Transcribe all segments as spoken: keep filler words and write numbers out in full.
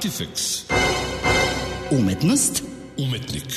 Artifex. Umetnost. Umetnik.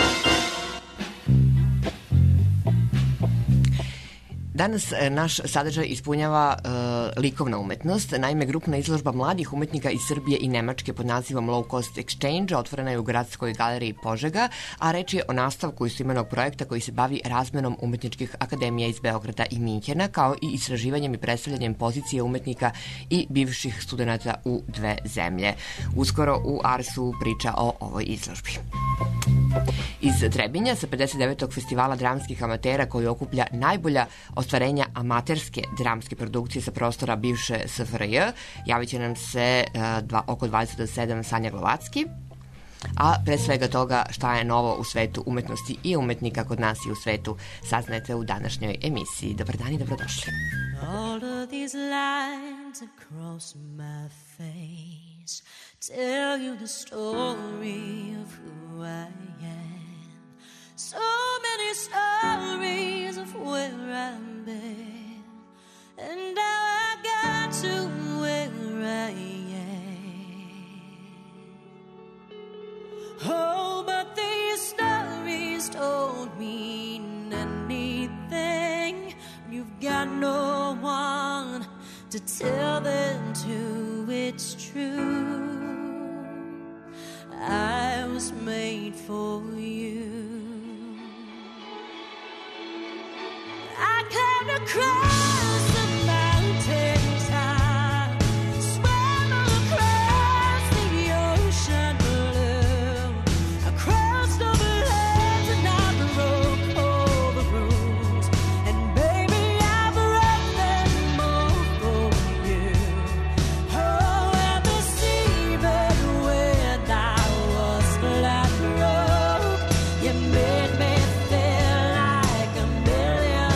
Danas naš sadržaj ispunjava uh, likovna umetnost. Naime, grupna izložba mladih umetnika iz Srbije i Nemačke pod nazivom Low Cost Exchange otvorena je u Gradskoj galeriji Požega, a reč je o nastavku istoimenog projekta koji se bavi razmenom umetničkih akademija iz Beograda i Minhena, kao i istraživanjem i predstavljanjem pozicije umetnika i bivših studenta u dve zemlje. Uskoro u Arsu priča o ovoj izložbi. Iz Trebinja sa pedeset devetog festivala dramskih amatera koji okuplja najbolja ostvarenja amaterske dramske produkcije sa prostora bivše S F R J, javit će nam se uh, dva, oko dvadeset do sedam Sanja Glovacki, a pre svega toga šta je novo u svetu umetnosti i umetnika kod nas i u svetu saznajete u današnjoj emisiji. Dobar dan i dobrodošli. All of these lines across my face tell you the story of who I am. So many stories of where I've been and how I got to where I am. Oh, but these stories don't mean anything. You've got no one to tell them to. It's true. I was made for you. I came across the mountain top, swam across the ocean blue. I crossed over lands and I broke all the rules. And baby, I broke them all for you. Oh, and the sea that when I was flat broke, you made me feel like a million.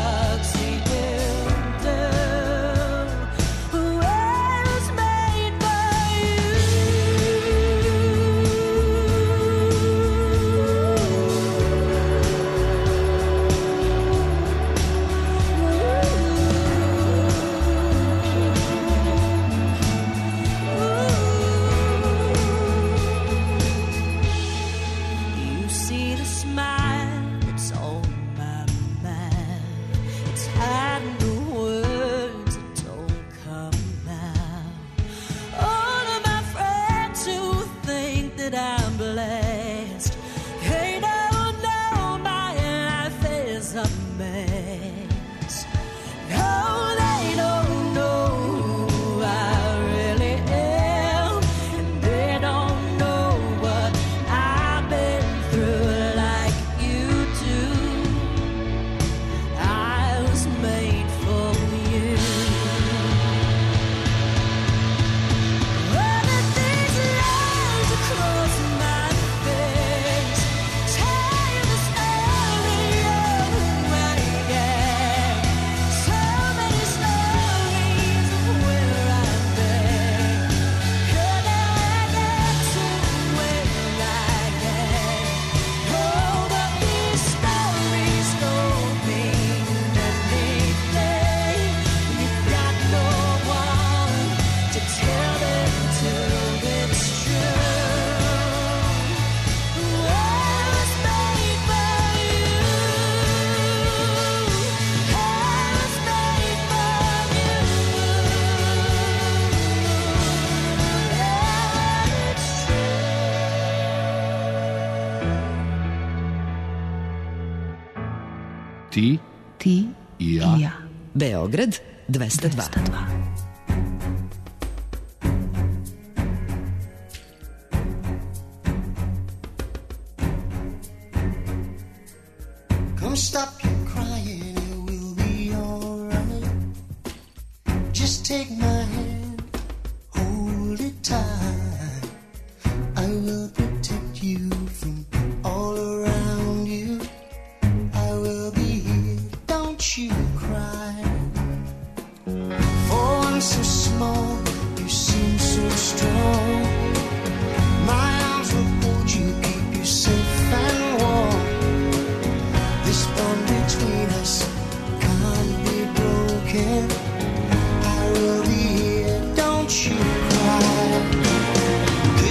Ti, ti i ja. I ja. Beograd dvesta dva. Come stop your crying, it will be alright. Just take my hand, hold it tight. I will protect you from all around you. I will be here, don't you cry. For I'm so small, you seem so strong. My arms will hold you, keep you safe and warm. This bond between us can't be broken. I will be here, don't you cry.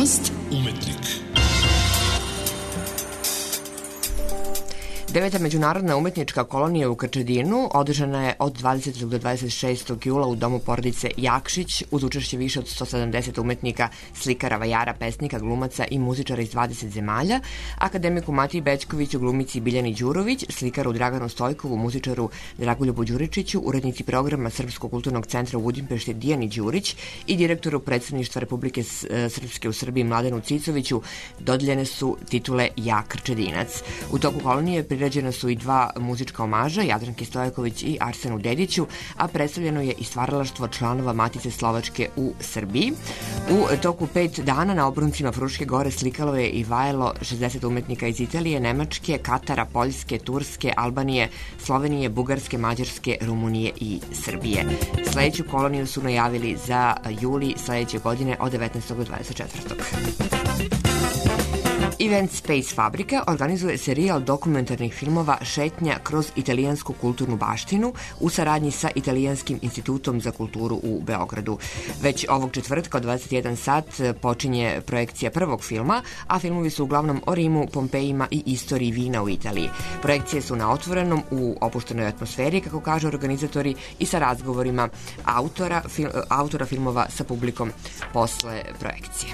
Umetnost. Umetnik. Deveta međunarodna umetnička kolonija u Krčedinu održana je od dvadesetog do dvadeset šestog jula u domu porodice Jakšić uz učešće više od sto sedamdeset umetnika, slikara, vajara, pesnika, glumaca i muzičara iz dvadeset zemalja, akademiku Matiji Bećkoviću, glumici Biljani Đurović, slikaru Draganu Stojkovu, muzičaru Dragoljubu Đuričiću, urednici programa Srpskog kulturnog centra u Budimpešti Dijani Đurić i direktoru predstavništva Republike Srpske u Srbiji Mladenu Cicoviću dodeljene su titule Ja Krčedinac. U toku kolonije priređena su i dva muzička omaža, Jadranki Stojaković i Arsenu Dediću, a predstavljeno je i stvaralaštvo članova Matice Slovačke u Srbiji. U toku pet dana na obroncima Fruške gore slikalo je i vajalo šezdeset umetnika iz Italije, Nemačke, Katara, Poljske, Turske, Albanije, Slovenije, Bugarske, Mađarske, Rumunije i Srbije. Sledeću koloniju su najavili za juli sledeće godine od devetnaestog do dvadeset četvrtog Event Space Fabrika organizuje serijal dokumentarnih filmova Šetnja kroz italijansku kulturnu baštinu u saradnji sa Italijanskim institutom za kulturu u Beogradu. Već ovog četvrtka od dvadeset jedan sat počinje projekcija prvog filma, a filmovi su uglavnom o Rimu, Pompejima i istoriji vina u Italiji. Projekcije su na otvorenom u opuštenoj atmosferi, kako kažu organizatori, i sa razgovorima autora, fil, autora filmova sa publikom posle projekcije.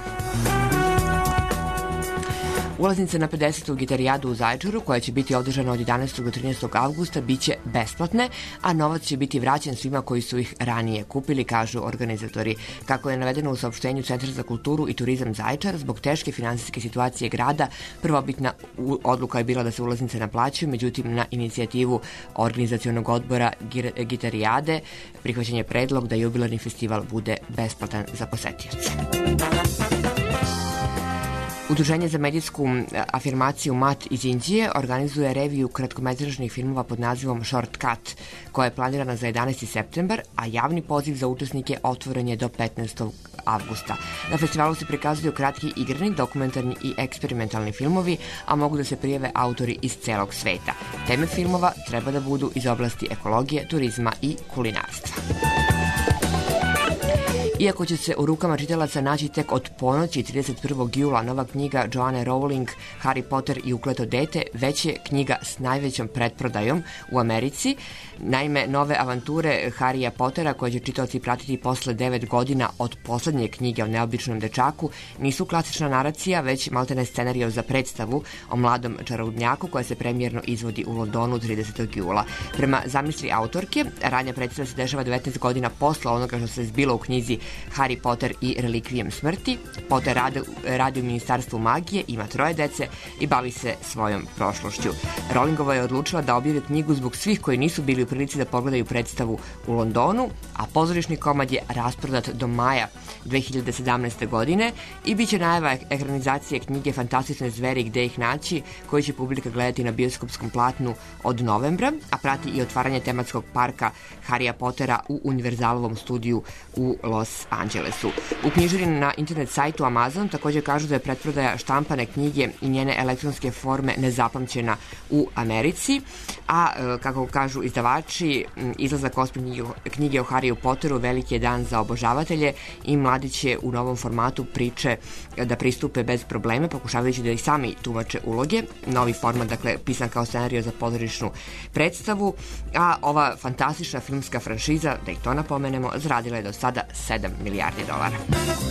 Ulaznice na pedesetu gitarijadu u Zaječaru, koja će biti održana od jedanaestog do trinaestog avgusta, biće besplatne, a novac će biti vraćen svima koji su ih ranije kupili, kažu organizatori. Kako je navedeno u saopštenju Centra za kulturu i turizam Zaječar, zbog teške finansijske situacije grada, prvobitna odluka je bila da se ulaznice naplaćuju, međutim na inicijativu organizacionog odbora gitarijade prihvaćen je predlog da jubilarni festival bude besplatan za posetioce. Udruženje za medijsku afirmaciju Mat iz Inđije organizuje reviju kratkometražnih filmova pod nazivom Shortcut, koja je planirana za jedanaesti septembar, a javni poziv za učesnike otvoren je do petnaestog avgusta. Na festivalu se prikazuju kratki igrani, dokumentarni i eksperimentalni filmovi, a mogu da se prijave autori iz celog sveta. Teme filmova treba da budu iz oblasti ekologije, turizma i kulinarstva. Iako će se u rukama čitalaca naći tek od ponoći trideset prvog jula nova knjiga Joanne Rowling, Harry Potter i ukleto dete, već je knjiga s najvećom pretprodajom u Americi. Naime, nove avanture Harrya Pottera, koje će čitaoci pratiti posle devet godina od poslednje knjige o neobičnom dečaku, nisu klasična naracija, već maltene scenario za predstavu o mladom čarobnjaku koja se premijerno izvodi u Londonu tridesetog jula. Prema zamisli autorke, radnja predstava se dešava devetnaest godina posle onoga što se zbilo u knjizi Harry Potter i relikvijem smrti. Potter radi, radi u Ministarstvu magije, ima troje dece i bavi se svojom prošlošću. Rowlingova je odlučila da objavi knjigu zbog svih koji nisu bili u prilici da pogledaju predstavu u Londonu, a pozorišni komad je rasprodat do maja dve hiljade sedamnaeste. godine i bit će najava ekranizacije knjige Fantastične zveri gde ih naći, koju će publika gledati na bioskopskom platnu od novembra, a prati i otvaranje tematskog parka Harrya Pottera u Univerzalovom studiju u Los Angelesu. U knjižari na internet sajtu Amazon također kažu da je pretprodaja štampane knjige i njene elektronske forme nezapamćena u Americi, a kako kažu izdavači, izlazak osme knjige o Harryu Potteru veliki je dan za obožavatelje i mladi će u novom formatu priče da pristupe bez probleme, pokušavajući da i sami tumače uloge. Novi format, dakle, pisan kao scenario za pozorišnu predstavu, a ova fantastična filmska franšiza, da i to napomenemo, zaradila je do sada sedam milijardi dolara.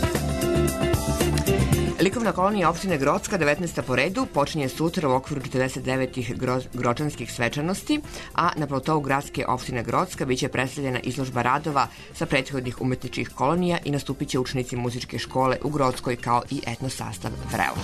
Likovna kolonija opštine Grocka, devetnaesta po redu, počinje sutra u okviru četrdeset devetih gro, gročanskih svečanosti, a na platovu gradske opštine Grocka biće predstavljena izložba radova sa prethodnih umetničkih kolonija i nastupit će učenici muzičke škole u Grockoj kao i etno sastav Vrelo.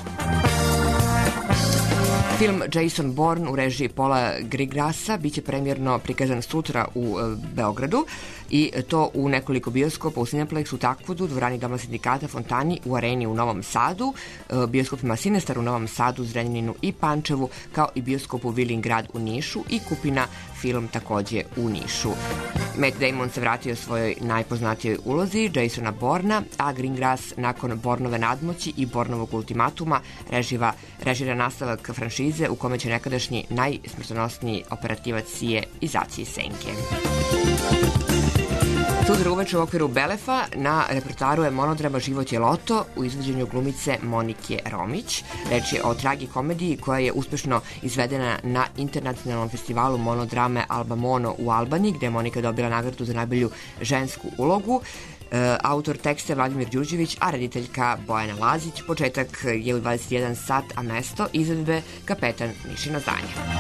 Film Jason Bourne u režiji Paula Greengrassa biće premijerno prikazan sutra u e, Beogradu i to u nekoliko bioskopa u Cineplexu, Takvodu, dvorani Doma sindikata, Fontani, u Areni u Novom Sadu, e, bioskopima Sinestar u Novom Sadu, Zrenjaninu i Pančevu, kao i bioskopu Vilingrad u Nišu i Kupina film takođe u Nišu. Matt Damon se vratio svojoj najpoznatijoj ulozi, Jasona Bourna, a Greengrass nakon Bournove nadmoći i Bournovog ultimatuma reživa, režira nastavak franšize u kome će nekadašnji najsmrtonosniji operativac C I E izaći iz senke. Sutra uveče u okviru Belefa na repertoaru je monodrama Život je loto u izvođenju glumice Monike Romić. Reč je o tragikomediji koja je uspešno izvedena na internacionalnom festivalu monodrame Alba Mono u Albaniji, gde je Monika dobila nagradu za najbolju žensku ulogu. E, autor teksta je Vladimir Đurđević, a rediteljka Bojana Lazić. Početak je u dvadeset jedan sat, a mesto izvedbe Kapetan Mišino zdanje.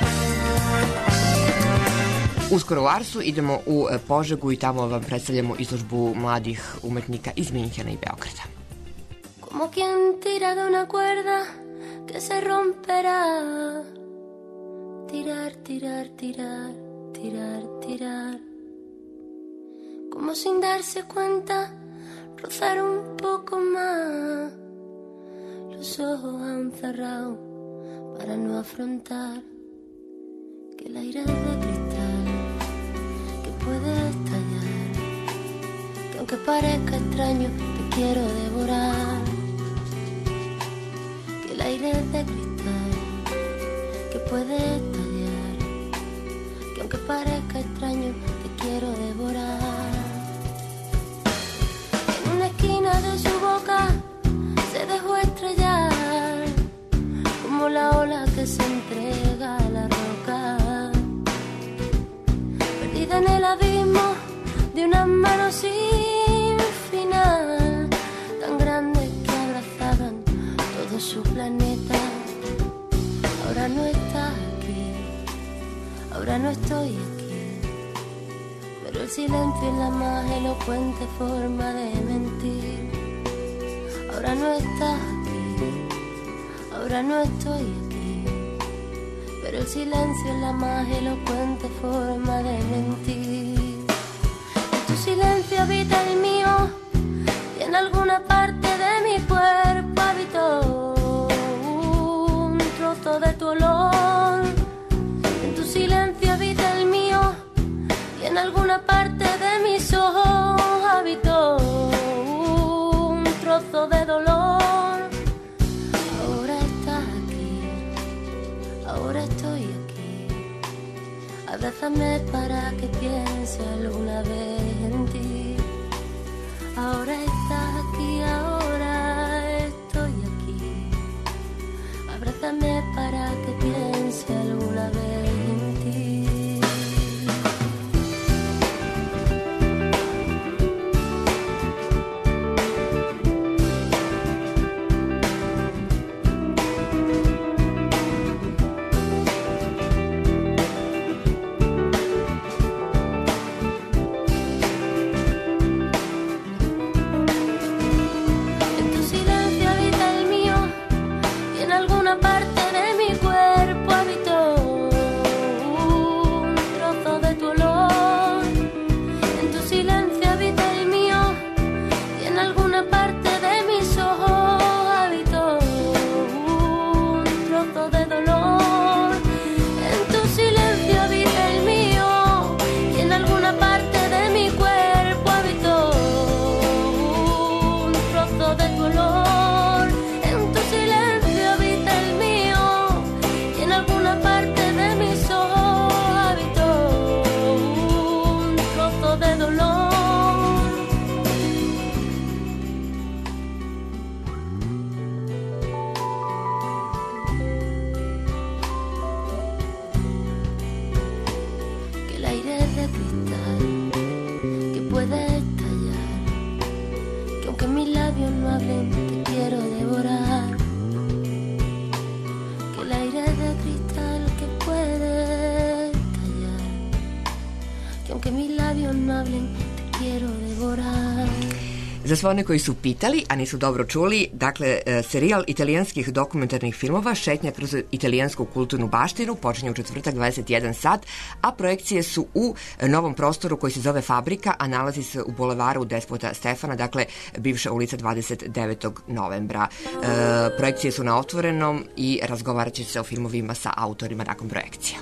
Uskoro u Arsu idemo u Požegu i tamo vam predstavljamo izložbu mladih umetnika iz Minhena i Beograda. Como quien tira de una cuerda que se romperá. Tirar, tirar, tirar, tirar, tirar. Como sin darse cuenta, rozar un poco más. Los ojos han cerrado para no afrontar que el aire es de cristal, que puede estallar, que aunque parezca extraño te quiero devorar. Que el aire es de cristal, que puede estallar, que aunque parezca extraño te quiero devorar. En una esquina de su boca se dejó estrellar como la ola que se entrega a la roca, perdida en el abismo de unas manos sin final, tan grandes que abrazaban todo su planeta. Ahora no estás aquí, ahora no estoy aquí, pero el silencio es la más elocuente forma de mentir. Ahora no estás aquí, ahora no estoy aquí, pero el silencio es la más elocuente forma de mentir. En tu silencio habita el mío y en alguna parte de mi cuerpo habitó un trozo de tu olor. En tu silencio habita el mío y en alguna parte de mis ojos habitó un trozo de dolor. Ahora estás aquí, ahora estoy aquí. Abrázame para que piense alguna vez en ti. Ahora estás aquí, ahora estoy aquí. Abrázame para que piense alguna vez en ti. Parte de mi cuerpo habitó un trozo de tu olor. En tu silencio habita el mío y en alguna parte de mis ojos habitó un trozo de dolor. En tu silencio habita el mío y en alguna parte de mi cuerpo habitó un trozo de tu olor. Alguna parte de mis ojos habitó un trozo de dolor. Que el aire es de cristal, que puede estallar, que aunque mis labios no hablen te quiero devorar. Que mis labios no hablen, te quiero devorar. Za sve one koji su pitali, a nisu dobro čuli, dakle, serijal italijanskih dokumentarnih filmova Šetnja kroz italijansku kulturnu baštinu počinje u četvrtak dvadeset jedan sat, a projekcije su u novom prostoru koji se zove Fabrika, a nalazi se u bulevaru Despota Stefana, dakle, bivša ulica dvadeset devetog novembra. E, projekcije su na otvorenom i razgovarat će se o filmovima sa autorima nakon projekcija.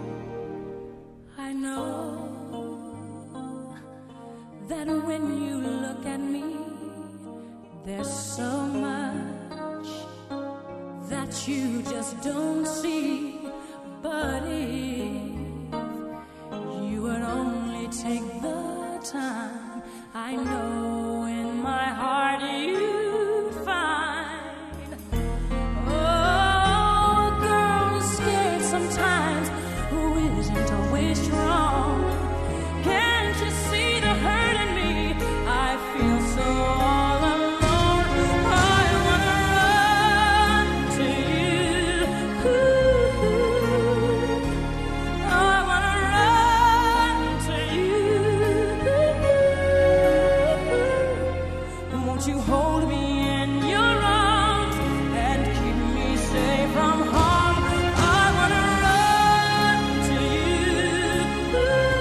That when you look at me, there's so much that you just don't see. But if you would only take the time I know in my heart you'd find. Oh, a girl is scared sometimes who isn't always strong. Can't you see the hurt in me? I feel so all alone. I wanna run to you. I wanna run to you. Won't you hold me in your arms and keep me safe from harm? I wanna run to you.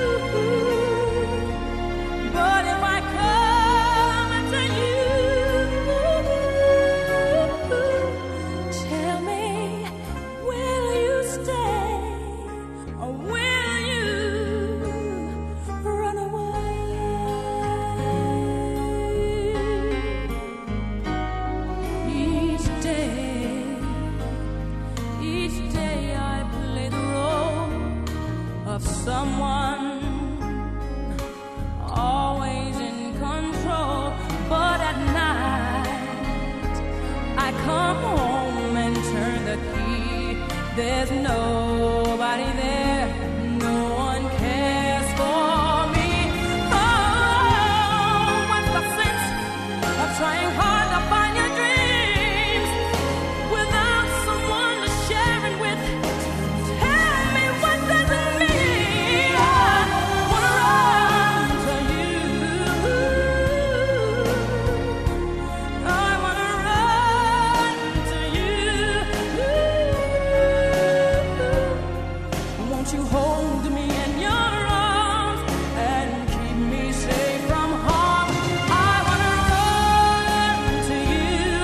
But if I come to you, tell me, will you stay or will you run away? Each day, each day I play the role of someone always in control, but at night I come home and turn the key. There's nobody there, no one cares for me. Oh, what's the sense of trying hard to find your dreams without someone to share it with? Tell me, what does it mean? I wanna run to you. I wanna run to you. Won't you hold me in your arms and keep me safe from harm? I wanna run to you.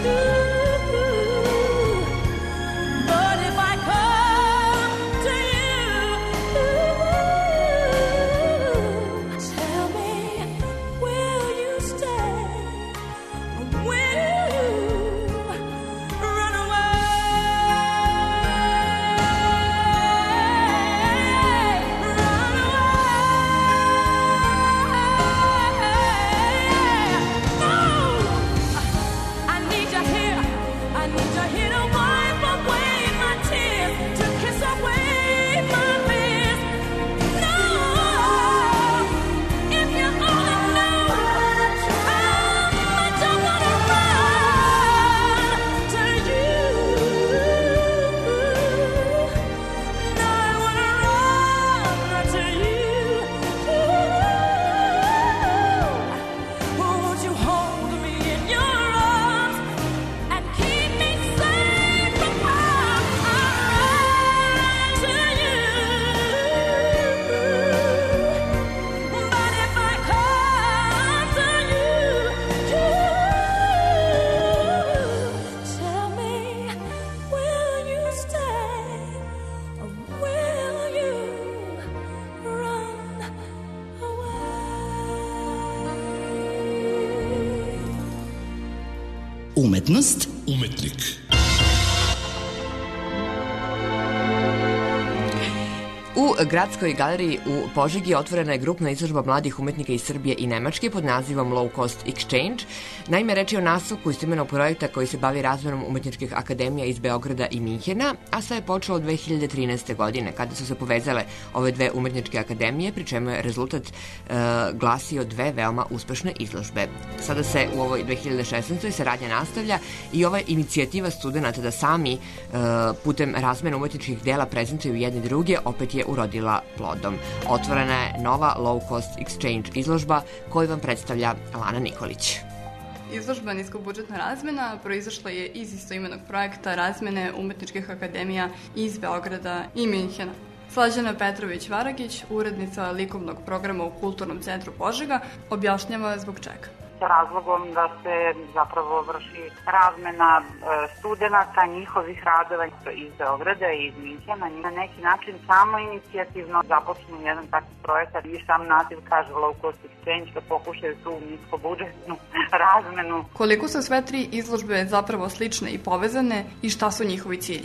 But if I come to you, tell me, will you stay or will you run away? Run away. Oh, I need you here. I need you here to wipe away my tears, to kiss away my fears. No, if you only knew how much I wanna run to you. No, I wanna run to you. Won't you hold me in your arms and keep me safe from harm? I run to you. But if I come to you, tell me, will you stay or will you run away? Umetnost Umetnik. U Gradskoj galeriji u Požegi otvorena je grupna izložba mladih umetnika iz Srbije i Nemačke pod nazivom Low Cost Exchange. Naime, reč je o nastavku istoimenog projekta koji se bavi razmenom umetničkih akademija iz Beograda i Minhena, a sve je počelo dve hiljade trinaeste. godine, kada su se povezale ove dve umetničke akademije, pri čemu je rezultat e, glasio dve veoma uspešne izložbe. Sada se u ovoj dve hiljade šesnaestoj. saradnja nastavlja i ova inicijativa studenta da sami e, putem razmene umetničkih dela prezentuju jedni druge opet je urodila plodom. Otvorena je nova Low Cost Exchange izložba koju vam predstavlja Lana Nikolić. Izložba niskobudžetna razmena proizašla je iz istoimenog projekta razmene umetničkih akademija iz Beograda i Minhena. Slađana Petrović-Varagić, urednica likovnog programa u Kulturnom centru Požega, objašnjava zbog čega. Sa razlogom da se zapravo vrši razmena studenta, njihovih radova iz Beograda i iz Minhena. Na neki način samo inicijativno započnu jedan takav projekat i sam naziv kaže Low Cost Exchange, da pokušaju tu niskobudžetnu razmenu. Koliko su sve tri izložbe zapravo slične i povezane i šta su njihovi ciljevi?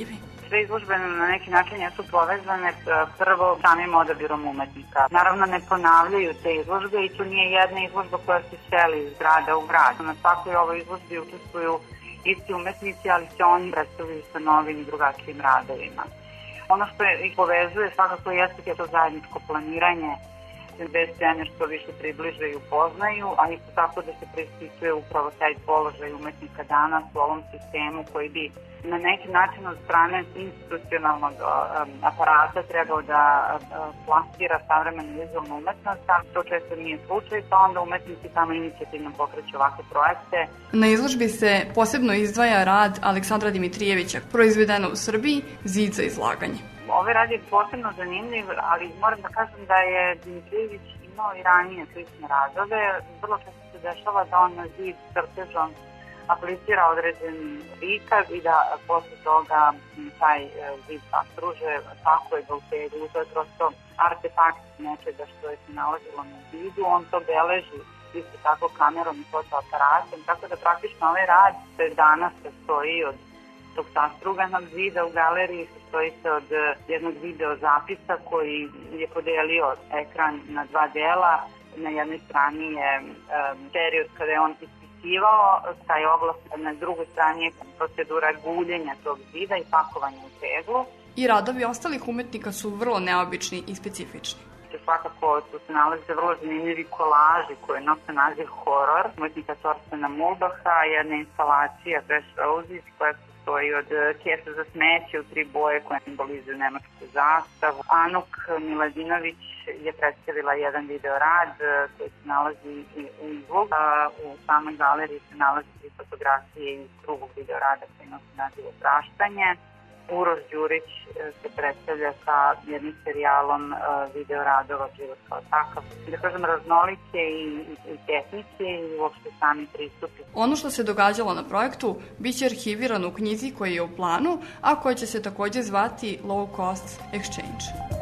sve izložbe na neki način jesu povezane prvo samim odabirom umetnika. Naravno ne ponavljaju te izložbe i tu nije jedna izložba koja se seli iz grada u grad. Na svakoj ovoj izložbi učestvuju isti umetnici, ali se oni predstavljaju sa novim i drugačijim radovima. Ono što ih povezuje svakako jeste to zajedničko planiranje, dve scene što više približe i upoznaju, a isto tako da se preispituje upravo taj položaj umetnika danas u ovom sistemu koji bi na neki način od strane institucionalnog aparata trebao da plasira savremenu vizualnu umetnost, ali to često nije slučaj, pa onda umetnici tamo inicijativno pokreću ovakve projekte. Na izložbi se posebno izdvaja rad Aleksandra Dimitrijevića, proizvedeno u Srbiji, Zid za izlaganje. Ovaj rad je posebno zanimljiv, ali moram da kažem da je Dimitrijević imao i ranije slične radove. Vrlo često se dešava da on na zid crtežom aplicira određeni prikaz i da posle toga taj zid zastruže, tako je da u teglu. To je prosto artefakt nečega što je se nalazilo na zidu. On to beleži isto tako kamerom i fotoaparatom, tako da praktično ovaj rad se danas sastoji od tog sastruganog zida u galeriji, sastoji se od jednog video zapisa koji je podelio ekran na dva dela. Na jednoj strani je um, period kada je on ispisivao taj oglas, na drugoj strani je procedura guljenja tog zida i pakovanja u teglu. I radovi ostalih umetnika su vrlo neobični i specifični. Svakako tu se nalaze vrlo zanimljivi kolaži koje nose naziv Horor, umetnika Torstena Mulbaha, jedna instalacija Fresh Roses koja se stoji od kese za smeće u tri boje koje simbolizuju nemačku zastavu. Anuk Miladinović je predstavila jedan video rad koji se nalazi u izlogu. U samoj galeriji se nalazi tri fotografije iz drugog video rada koji nosi naziv Opraštanje. Uroš Đurić se predstavlja sa jednim serijalom video radova Život kao takav. Da kažem, raznolike i, i tehnike i uopšte sami pristupi. Ono što se događalo na projektu biće arhivirano u knjizi koji je u planu, a koja će se takođe zvati Low Cost Exchange.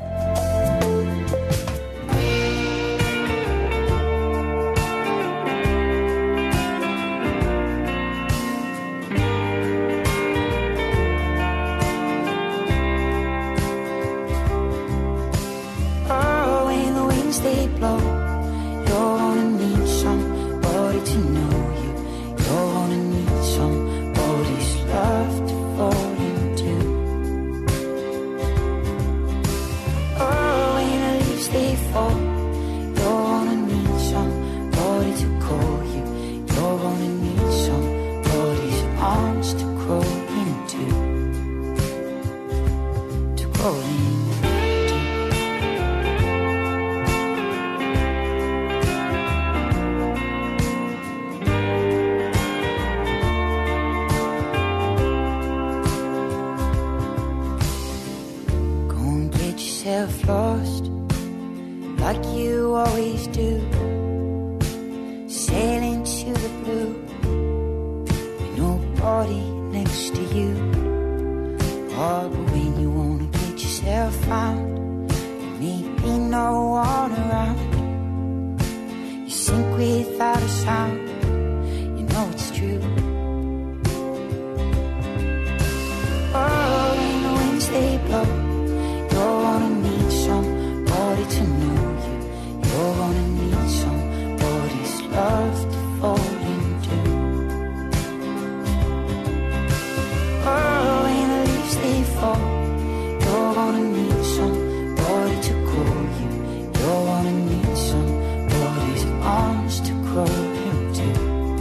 Lost like you always do, sailing to the blue with nobody next to you. Oh, but when you wanna get yourself found, there may be no one around. You sink without a sound, you know it's true. Oh, when the winds they blow, you're gonna need somebody to know you. You're gonna need somebody's love to fall into. Oh, when the leaves they fall, you're gonna need somebody to call you. You're gonna need somebody's arms to crawl into.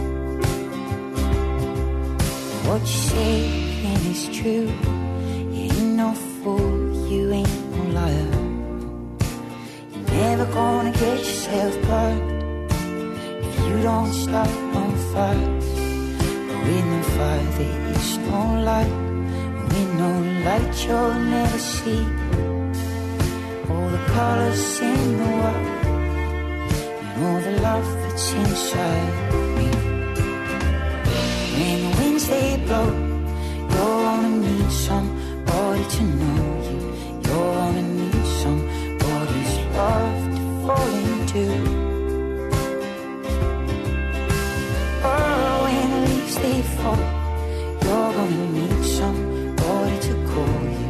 What you say is true. You ain't no fool. You ain't no liar. You're never gonna get yourself burned if you don't start on fires. But with no fire there is no light. With no light you'll never see all the colors in the world and all the love that's inside me. When the winds they blow, you're gonna need somebody to know you. You're gonna need somebody's love to fall into. Oh, when the leaves they fall, you're gonna need somebody to call you.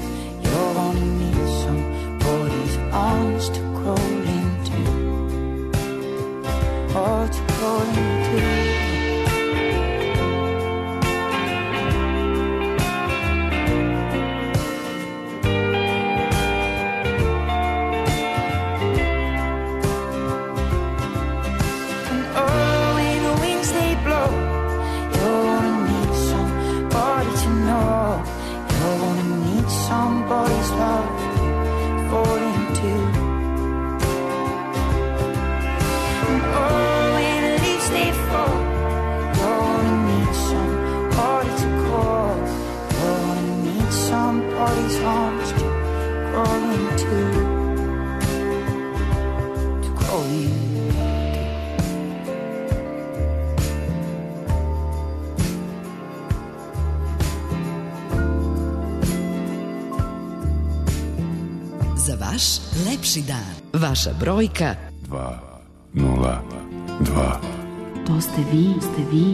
Vaš lepši dan. Vaša brojka dva nula dva. To ste vi, ste vi.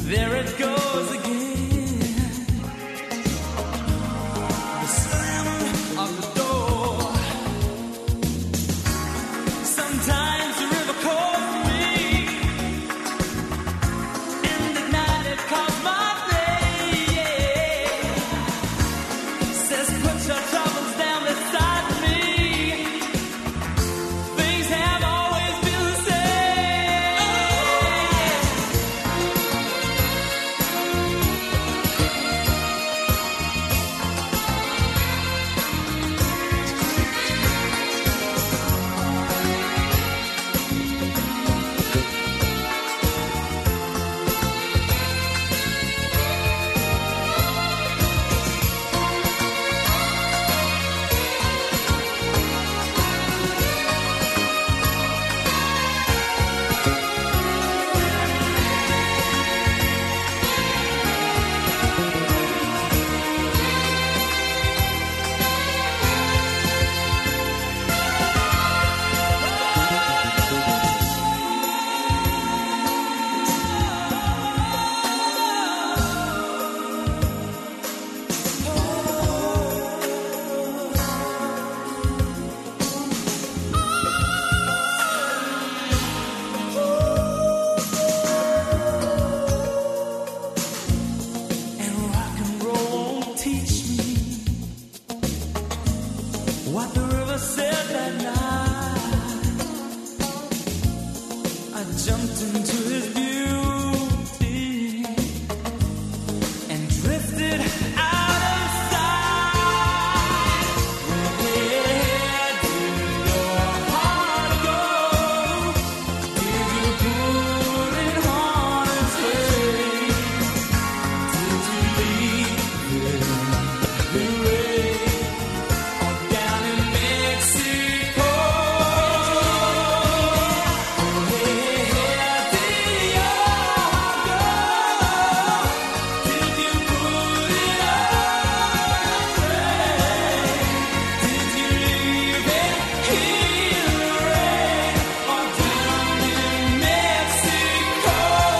There it goes again. The slam of the door. Sometimes the river calls me, and at night it calls my name. Says put your troubles down beside me. Things have always been the same. And rock and roll won't teach me what the river said that night. I jumped into his beauty and drifted out of sight. Where did your heart go? Did you put it on its way? Did you leave it the way? Or down in Mexico? Where did your heart go? Did you put it on its way? Did you leave it in the rain? Or down in Mexico?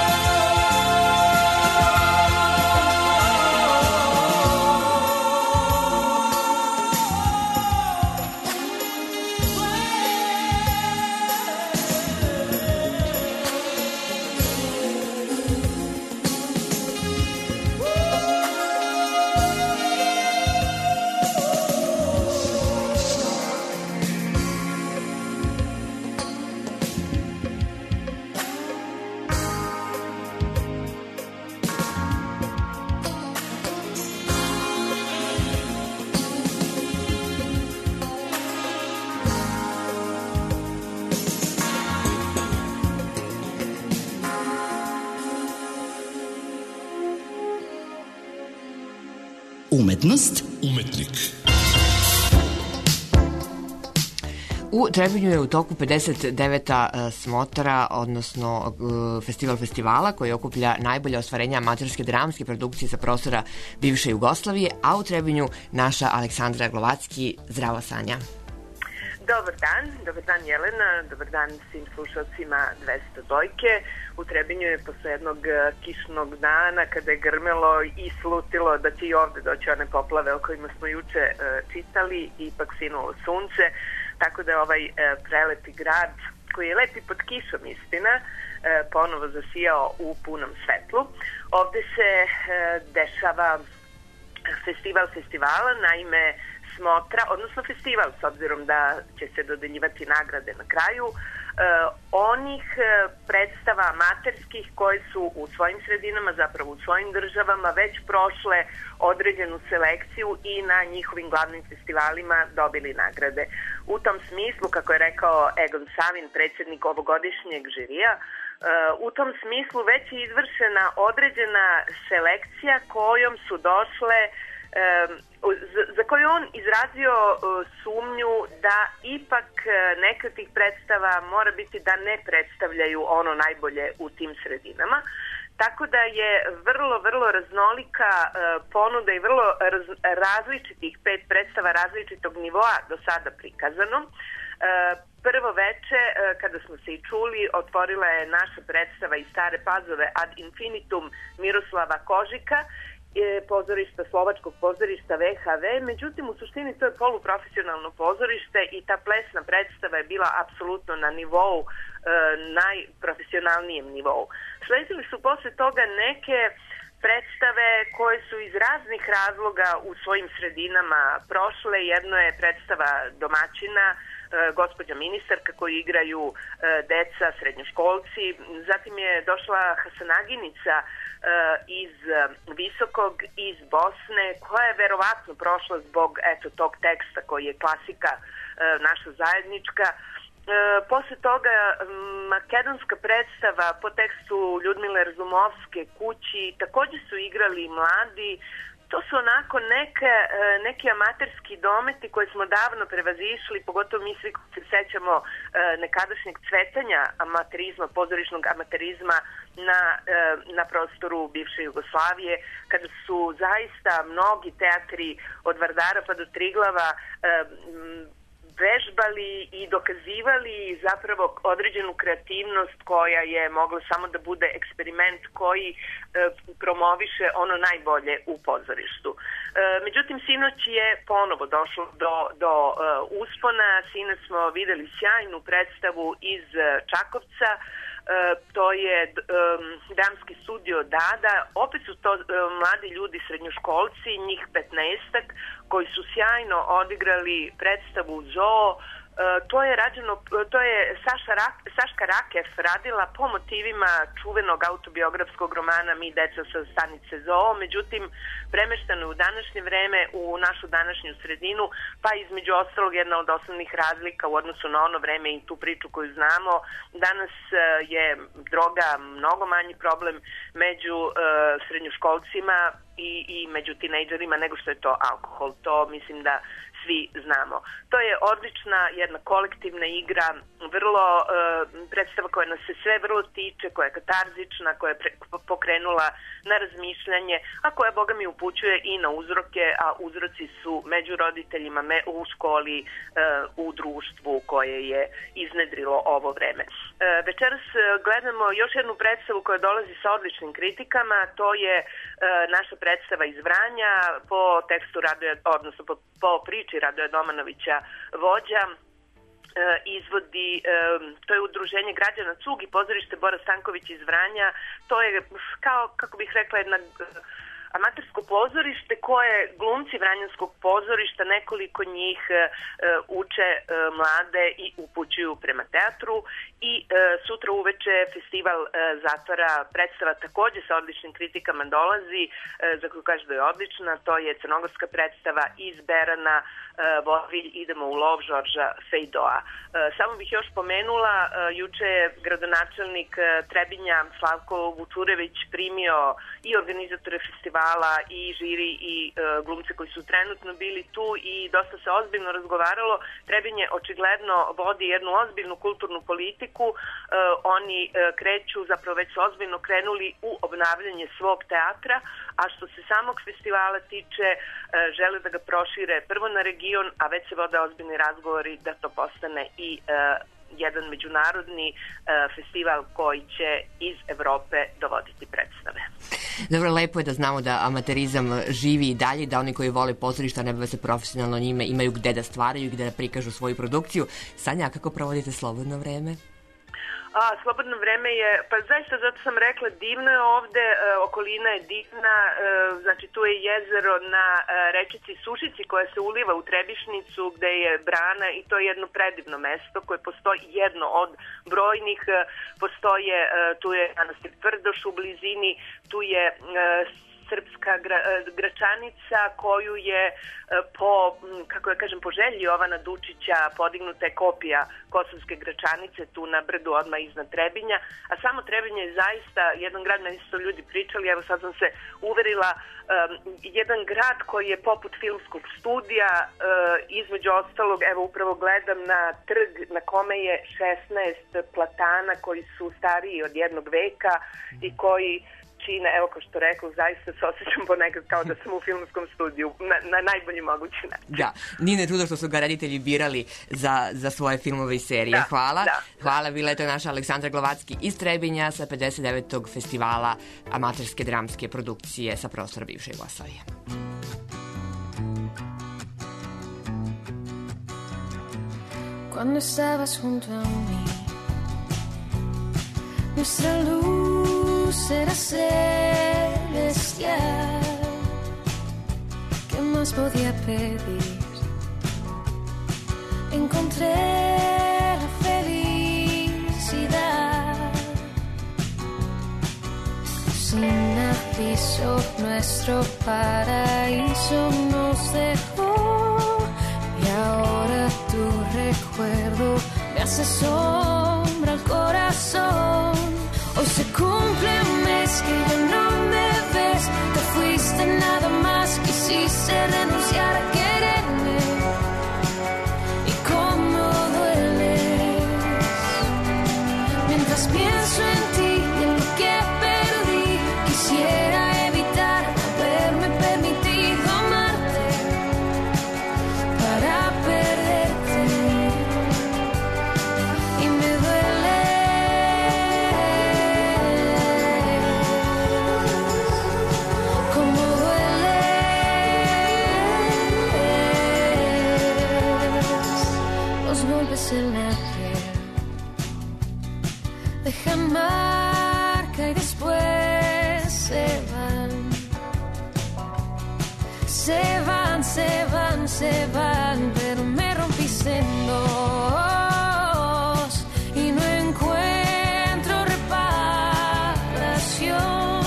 Umetnost Umetnik. U Trebinju je u toku pedeset deveta uh, smotra, odnosno uh, festival festivala koji okuplja najbolje ostvarenja amaterske dramske produkcije sa prostora bivše Jugoslavije, a u Trebinju naša Aleksandra Glovacki. Zdravo, Sanja. Dobar dan, dobar dan Jelena, dobar dan svim slušalcima dvesta dojke. U Trebinju je posle jednog eh, kišnog dana kada je grmelo i slutilo da će i ovde doći one poplave o kojima smo juče eh, čitali, ipak sinulo sunce, tako da je ovaj eh, prelepi grad, koji je lepi pod kišom istina, eh, ponovo zasijao u punom svetlu. Ovde se eh, dešava festival festivala, naime smotra, odnosno festival, s obzirom da će se dodeljivati nagrade na kraju, e, onih e, predstava amaterskih koje su u svojim sredinama, zapravo u svojim državama, već prošle određenu selekciju i na njihovim glavnim festivalima dobili nagrade. U tom smislu, kako je rekao Egon Savin, predsjednik ovogodišnjeg žirija, Uh, u tom smislu već je izvršena određena selekcija kojom su došle, um, za, za koju on izrazio uh, sumnju da ipak uh, neke od tih predstava mora biti da ne predstavljaju ono najbolje u tim sredinama. Tako da je vrlo, vrlo raznolika uh, ponuda i vrlo raz, različitih pet predstava različitog nivoa do sada prikazano. Uh, prvo veče, kada smo se i čuli, otvorila je naša predstava iz Stare Pazove Ad Infinitum Miroslava Kožika, pozorišta, slovačkog pozorišta V H V, međutim u suštini to je poluprofesionalno pozorište i ta plesna predstava je bila apsolutno na nivou, najprofesionalnijem nivou. Sledili su posle toga neke predstave koje su iz raznih razloga u svojim sredinama prošle. Jedno je predstava domaćina, gospođa ministarka, koju igraju deca, srednjoškolci. Zatim je došla Hasanaginica iz Visokog, iz Bosne, koja je verovatno prošla zbog eto tog teksta koji je klasika naša zajednička. Posle toga makedonska predstava po tekstu Ljudmile Razumovske, Kući, takođe su igrali mladi. To su onako neke, neki amaterski dometi koje smo davno prevazišli, pogotovo mi svi koji se sećamo nekadašnjeg cvetanja amaterizma, pozorišnog amaterizma na, na prostoru bivše Jugoslavije, kada su zaista mnogi teatri od Vardara pa do Triglava vežbali i dokazivali zapravo određenu kreativnost koja je mogla samo da bude eksperiment koji e, promoviše ono najbolje u pozorištu. E, međutim, sinoć je ponovo došlo do, do e, uspona. Sinoć smo videli sjajnu predstavu iz Čakovca. E, to je e, Dramski studio Dada. Opet su to e, mladi ljudi, srednjoškolci, njih petnaestak, koji su sjajno odigrali predstavu Zoo. E, to je rađeno, to je Saša Rak, Saška Rakef radila po motivima čuvenog autobiografskog romana Mi deca sa stanice Zoo, međutim premešteno je u današnje vreme, u našu današnju sredinu, pa između ostalog jedna od osnovnih razlika u odnosu na ono vreme i tu priču koju znamo. Danas je droga mnogo manji problem među uh, srednjoškolcima i, i među tinejdžerima nego što je to alkohol. To mislim da svi znamo. To je odlična jedna kolektivna igra, vrlo uh, predstava koja nas se sve vrlo tiče, koja je katarzična, koja je pre, pokrenula na razmišljanje, a koja, boga mi, upućuje i na uzroke, a uzroci su među roditeljima, me, u školi, uh, u društvu koje je iznedrilo ovo vreme. Uh, večeras gledamo još jednu predstavu koja dolazi sa odličnim kritikama, to je uh, naša predstava iz Vranja po tekstu Radoja, odnosno po, po priči Radoja Domanovića Vođa. E, izvodi, e, to je udruženje građana Cug i pozorište Bora Stanković iz Vranja. To je kao, kako bih rekla, jedna amatersko pozorište koje glumci Vranjanskog pozorišta, nekoliko njih e, uče e, mlade i upućuju prema teatru i e, sutra uveče festival e, zatvara predstava takođe sa odličnim kritikama dolazi, e, za koju kaže da je odlična. To je crnogorska predstava iz Berana, e, Vodvilj, idemo u lov Žorža Fejdoa. E, samo bih još pomenula, e, juče je gradonačelnik e, Trebinja Slavko Vučurević primio i organizatore festivala i žiri i e, glumce koji su trenutno bili tu i dosta se ozbiljno razgovaralo. Trebinje očigledno vodi jednu ozbiljnu kulturnu politiku. E, oni e, kreću, zapravo već su ozbiljno krenuli u obnavljanje svog teatra, a što se samog festivala tiče, e, žele da ga prošire prvo na region, a već se vode ozbiljni razgovori da to postane i e, jedan međunarodni e, festival koji će iz Evrope dovoditi predstave. Dobro, lepo je da znamo da amaterizam živi i dalje, da oni koji vole pozorišta, ne bave se profesionalno njime, imaju gde da stvaraju i gde da prikažu svoju produkciju. Sanja, kako provodite slobodno vreme? A, slobodno vreme je, pa zaista zato sam rekla, divno je ovde, e, okolina je divna, e, znači tu je jezero na e, rečici Sušici koja se uliva u Trebišnicu gde je brana i to je jedno predivno mesto koje postoji, jedno od brojnih, e, postoje, e, tu je manastir Tvrdoš u blizini, tu je e, srpska gra, Gračanica koju je po, kako ja kažem, po želji Jovana Dučića podignuta je kopija Kosovske Gračanice tu na brdu odmah iznad Trebinja, a samo Trebinje je zaista jedan grad, meni su to ljudi pričali, evo sad sam se uverila, um, jedan grad koji je poput filmskog studija, uh, između ostalog, evo upravo gledam na trg na kome je šesnaest platana koji su stariji od jednog veka i koji tišina, evo kao što rekao, zaista se osjećam ponekad kao da sam u filmskom studiju, na, na najbolji mogući način. Da, nije ne čudo što su ga reditelji birali za, za svoje filmove i serije. Da, Hvala. da. Hvala, bila je to naša Aleksandra Glovacki iz Trebinja sa pedeset devetog festivala amaterske dramske produkcije sa prostora bivše Jugoslavije. Cuando estabas junto a mí, nuestra luz era celestial. ¿Qué más podía pedir? Encontré la felicidad. Sin aviso, nuestro paraíso nos dejó. Y ahora tu recuerdo me hace sombra al corazón. Hoy se cumple un mes que ya no me ves. Te fuiste nada más, quisiste renunciar a quererme. Y cómo dueles. Mientras pienso en ti y en lo que perdí, quisiera evitar haberme permitido amarte para perderte. Y me duele. Como dueles los golpes en la piel, dejan marca y después se van. Se van, se van, se van, pero me rompiste en dos y no encuentro reparación.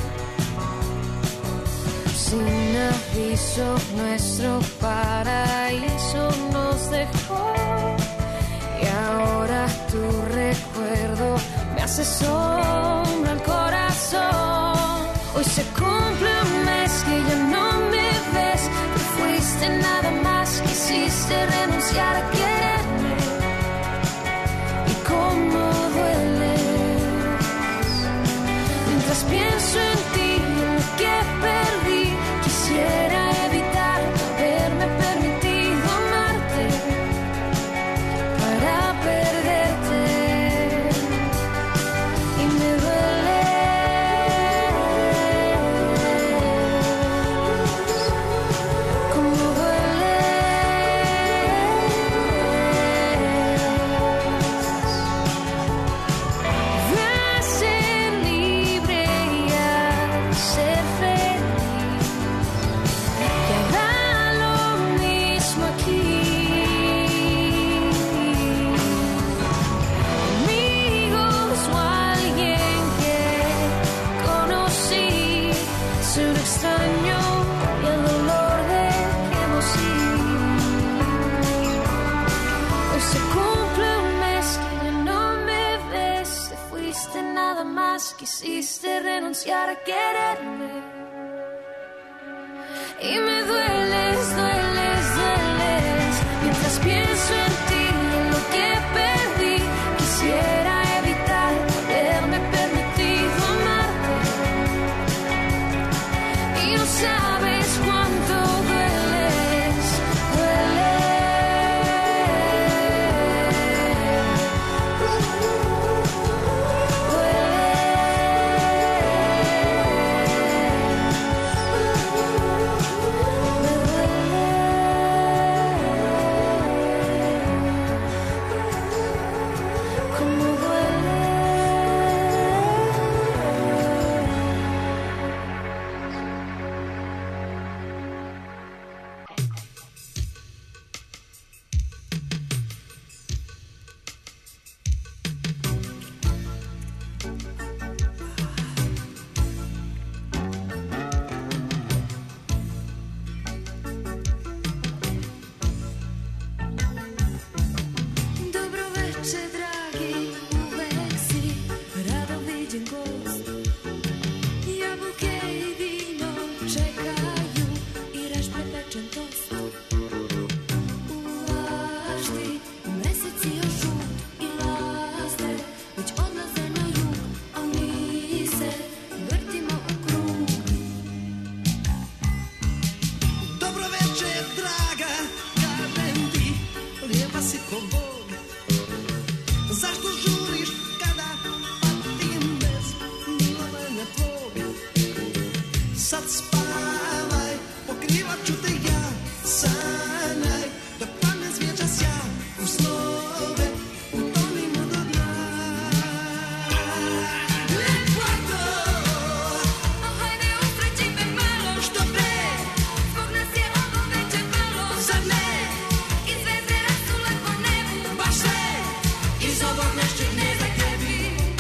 Sin aviso, nuestro paraíso nos dejó. Y ahora tu recuerdo me hace sombra al corazón. Hoy se cumple un mes que ya no me ves. Te fuiste nada más, quisiste renunciar a quererme. Y cómo dueles. Mientras pienso en ti y en lo que perdí, quisiera evitar haberme permitido amarte para perderte. Y me duele. Como dueles. Ve a ser libre y a ser feliz. Que da lo mismo aquí. Amigos o alguien que conocí, soy un extraño y el dolor de que hemos ido. Hoy se cumple un mes que ya no me ves. Te fuiste nada más, quisiste renunciar a quererme. Y me dueles, dueles, dueles. Mientras pienso en ti y en lo que perdí, quisiera evitar haberme permitido amarte. Y no sabes cuánto dueles, como duele. sad spavaj, pokrivat ću te ja, sanjaj, dok padne zvjeđa sja, u snove, utonimo do dna. Lepoto, Oh, hajde usreći me malo, što pre, zbog nas je ovo veče palo, zar ne, i zvezde rasule po nebu, baš sve, iz ovog nešćeg neba tebi.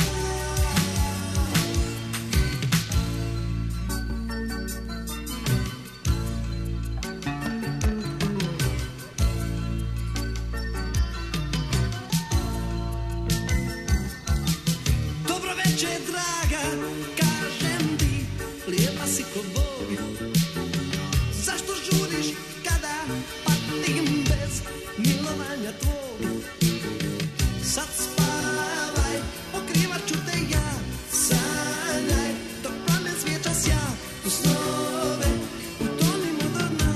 Dobro veče, draga, kažem ti, lijepa si ko Bog. Zašto žuriš kada patim bez milovanja tvog? Sad spavaj, pokrivat ću te ja, sanjaj, dok plamen svijeća sja, u snove, utonimo do dna.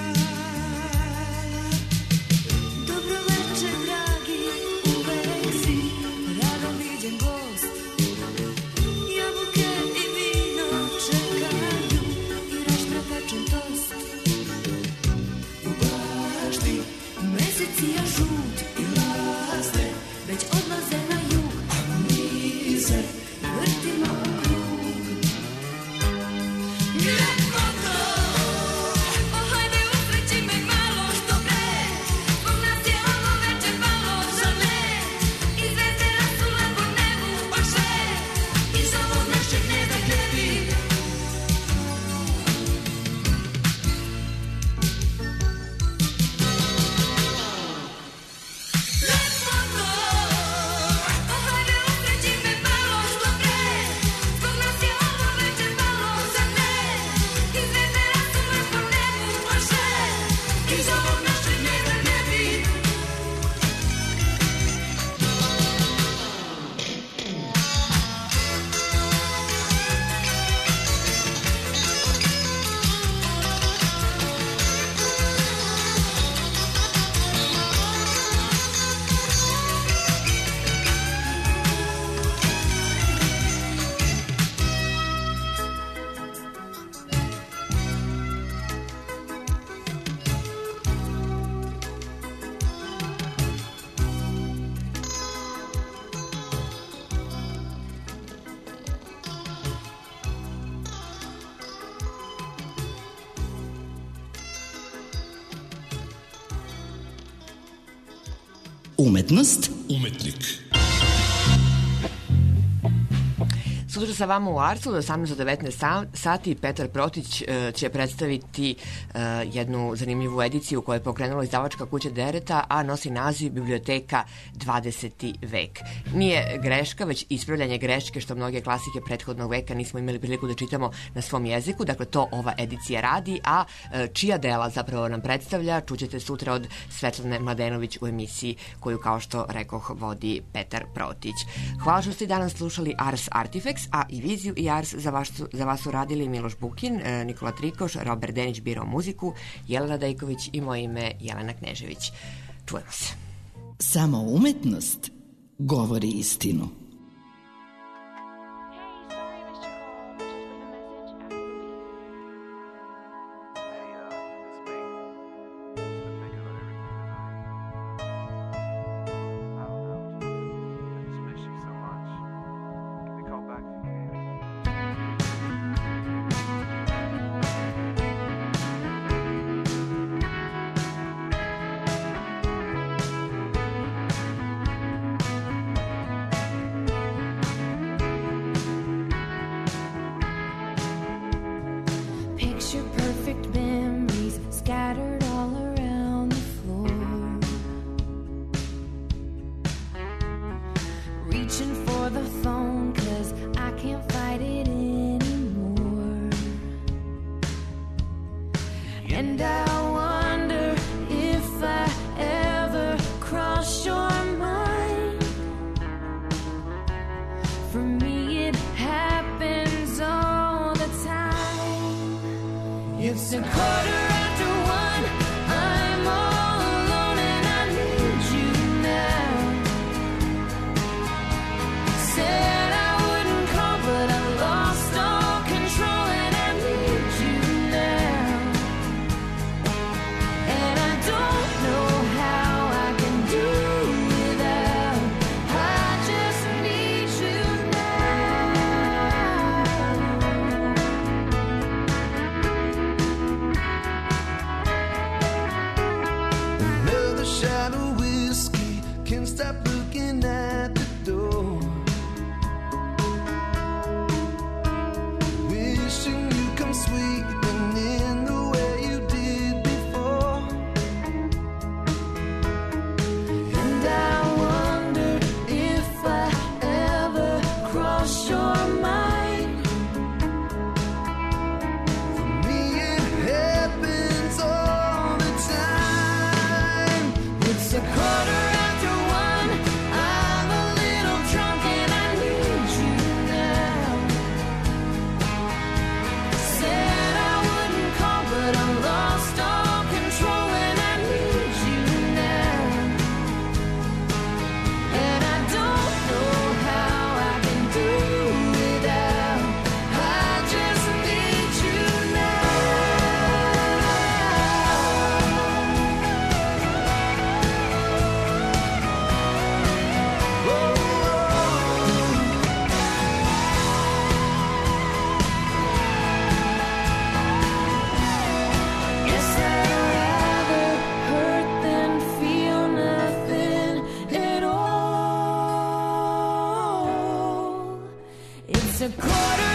dobro veče, dragi, uvek si rado viđen gost. Jabuke i vino čekaju i raštrakačen tost. U bašti Meseci ja žut i razne, već odlaze na jug, a mi se vrtimo u krug. lepoto. Oh, hajde usreći me malo, što pre, zbog nas je ovo veče palo, zar ne, i zvezde rasule po nebu, Baš sve, iz ovog našeg neba tebi. Lepoto, oh, hajde usreći me malo, što pre, zbog nas je ovo veče palo, zar ne, i zvezde rasule po nebu, baš sve, iz ovog našeg neba tebi. Umetnost Umetnik. Sutra sa vama u Arsu od osamnaest do devetnaest sati Petar Protić e, će predstaviti e, jednu zanimljivu ediciju koju je pokrenula izdavačka kuća Dereta, a nosi naziv Biblioteka dvadeseti vek. Nije greška, već ispravljanje greške što mnoge klasike prethodnog veka nismo imali priliku da čitamo na svom jeziku. Dakle, to ova edicija radi, a e, čija dela zapravo nam predstavlja čućete sutra od Svetlane Mladenović u emisiji koju, kao što rekoh, vodi Petar Protić. Hvala što ste danas slušali Ars Artifacts, a i Viziju i Ars za vas, su, za vas su radili Miloš Bukin, Nikola Trikoš, Robert Denić birao muziku, Jelena Dejković i moje ime Jelena Knežević. Čujemo se. Samo umetnost govori istinu. picture perfect memories scattered all around the floor. Reaching for the phone 'cause I can't fight it anymore. And I wonder if I ever crossed your mind. For me it happens all the time. It's a quarter after one, I'm all alone and I need you now. Said I wouldn't call but I lost all control and I need sweet and in the way you did before. And I wonder if I ever cross your mind. For me it happens all the time. It's a quarter after one. I'm a little drunk and I need you now. Said I wouldn't call, but I'm lost all control and I need you now. And I don't know how I can do without. I just need you now. Guess I'd rather hurt than feel nothing at all. It's a quarter